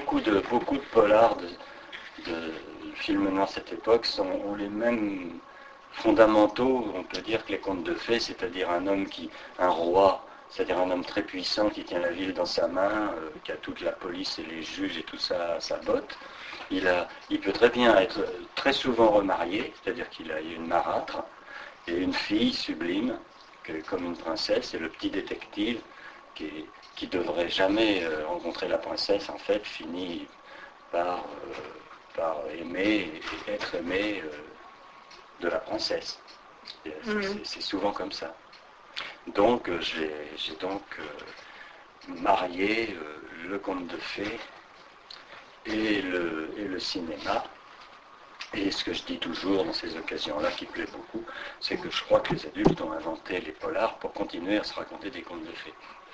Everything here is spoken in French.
beaucoup de polars de films noirs de cette époque ont les mêmes fondamentaux, on peut dire, que les contes de fées, c'est-à-dire un roi, c'est-à-dire un homme très puissant qui tient la ville dans sa main, qui a toute la police et les juges et tout ça à sa botte. Il peut très bien être très souvent remarié, c'est-à-dire qu'il a une marâtre, et une fille sublime, comme une princesse, et le petit détective qui devrait jamais rencontrer la princesse, en fait, finit par, aimer et être aimé de la princesse. C'est souvent comme ça. Donc j'ai donc marié le conte de fées et le cinéma. Et ce que je dis toujours dans ces occasions-là, qui plaît beaucoup, c'est que je crois que les adultes ont inventé les polars pour continuer à se raconter des contes de fées.